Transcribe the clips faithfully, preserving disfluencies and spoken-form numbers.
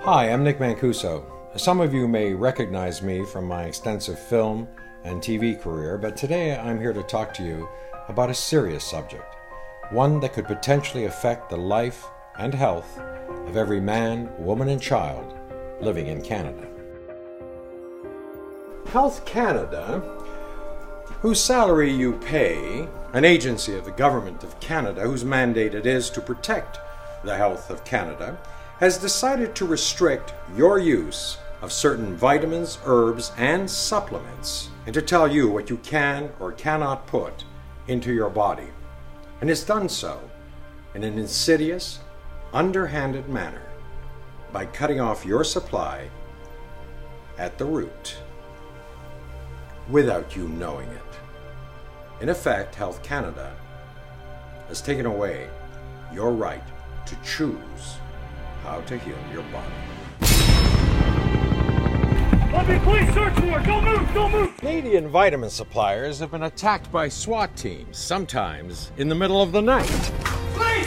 Hi, I'm Nick Mancuso. Some of you may recognize me from my extensive film and T V career, but today I'm here to talk to you about a serious subject, one that could potentially affect the life and health of every man, woman, and child living in Canada. Health Canada, whose salary you pay, an agency of the Government of Canada whose mandate it is to protect the health of Canada, has decided to restrict your use of certain vitamins, herbs, and supplements, and to tell you what you can or cannot put into your body. And it's done so in an insidious, underhanded manner by cutting off your supply at the root without you knowing it. In effect, Health Canada has taken away your right to choose how to heal your body. Let me please search for it! Don't move! Don't move! Canadian vitamin suppliers have been attacked by SWAT teams, sometimes in the middle of the night. Please!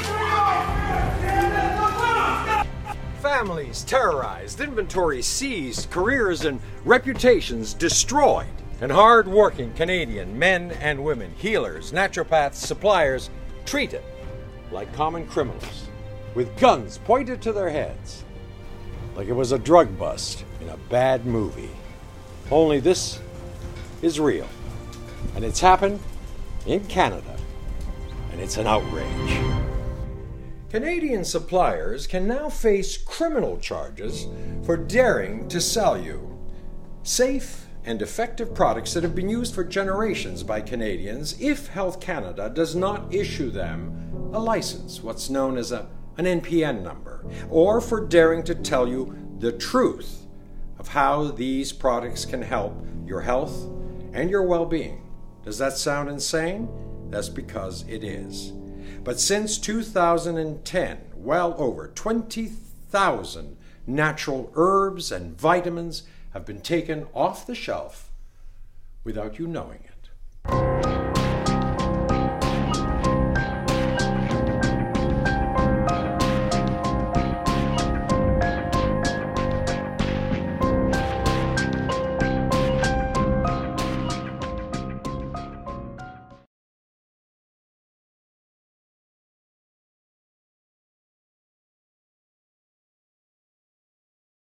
Families terrorized, inventory seized, careers and reputations destroyed. And hard-working Canadian men and women, healers, naturopaths, suppliers, treated like common criminals, with guns pointed to their heads, like it was a drug bust in a bad movie. Only this is real, and it's happened in Canada, and it's an outrage. Canadian suppliers can now face criminal charges for daring to sell you safe and effective products that have been used for generations by Canadians if Health Canada does not issue them a license, what's known as a an N P N number, or for daring to tell you the truth of how these products can help your health and your well-being. Does that sound insane? That's because it is. But since two thousand ten, well over twenty thousand natural herbs and vitamins have been taken off the shelf without you knowing it.